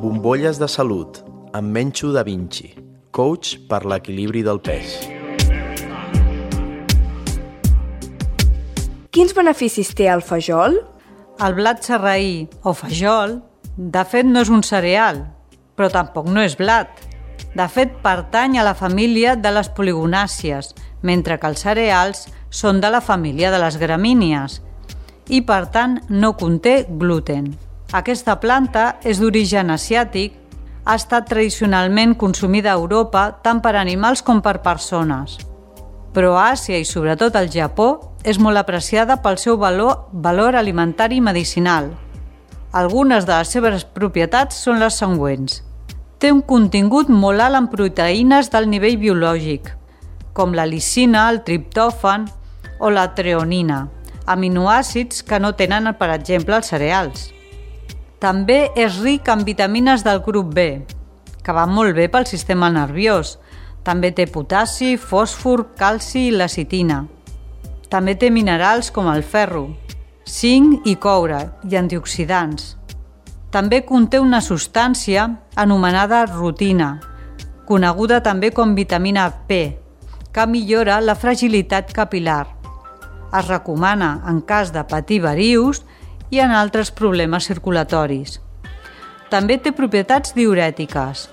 Bombolles de salut, amb Mencho Da Vinci, coach per l'equilibri del pes. Quins beneficis té el fajol? El blat sarraí o fajol, de fet, no és un cereal, però tampoc no és blat. De fet, pertany a la família de les poligonàcies, mentre que els cereals són de la família de les gramínies i, per tant, no conté gluten. Aquesta planta és d'origen asiàtic, ha estat tradicionalment consumida a Europa tant per animals com per persones. Però a Àsia i sobretot al Japó és molt apreciada pel seu valor alimentari i medicinal. Algunes de les seves propietats són les següents. Té un contingut molt alt en proteïnes del nivell biològic, com la lisina, el triptòfan o la treonina, aminoàcids que no tenen, per exemple, els cereals. També és ric en vitamines del grup B, que van molt bé pel sistema nerviós. També té potassi, fòsfor, calci i lecitina. També té minerals com el ferro, zinc i coure i antioxidants. També conté una substància anomenada rutina, coneguda també com vitamina P, que millora la fragilitat capil·lar. Es recomana en cas de patir varius i en altres problemes circulatoris. També té propietats diürètiques.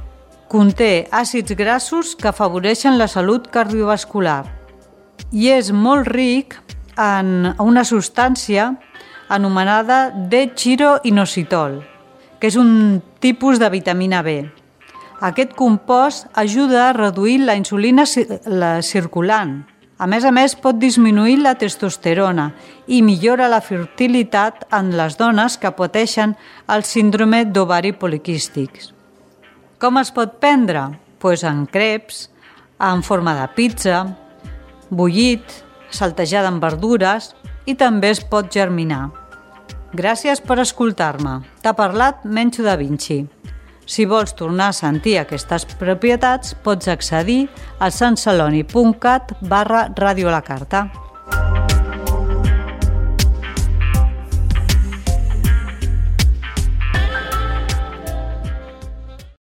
Conté àcids grassos que afavoreixen la salut cardiovascular i és molt ric en una substància anomenada D-chiroinositol, que és un tipus de vitamina B. Aquest compost ajuda a reduir la insulina circulant. A més, pot disminuir la testosterona i millora la fertilitat en les dones que pateixen el síndrome d'ovari poliquístic. Com es pot prendre? En creps, en forma de pizza, bullit, saltejada amb verdures i també es pot germinar. Gràcies per escoltar-me. T'ha parlat Mencho Da Vinci. Si vols tornar a sentir aquestes propietats, pots accedir a santceloni.cat/radiolacarta.